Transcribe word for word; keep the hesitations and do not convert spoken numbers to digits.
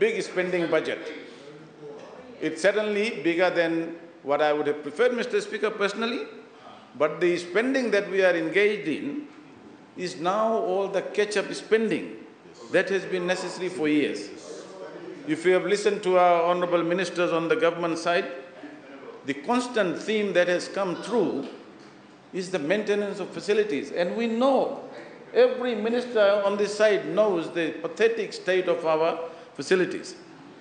big spending budget. It's certainly bigger than what I would have preferred, Mister Speaker, personally, but the spending that we are engaged in is now all the catch-up spending that has been necessary for years. If you have listened to our honourable ministers on the government side, the constant theme that has come through is the maintenance of facilities. And we know, every minister on this side knows the pathetic state of our facilities.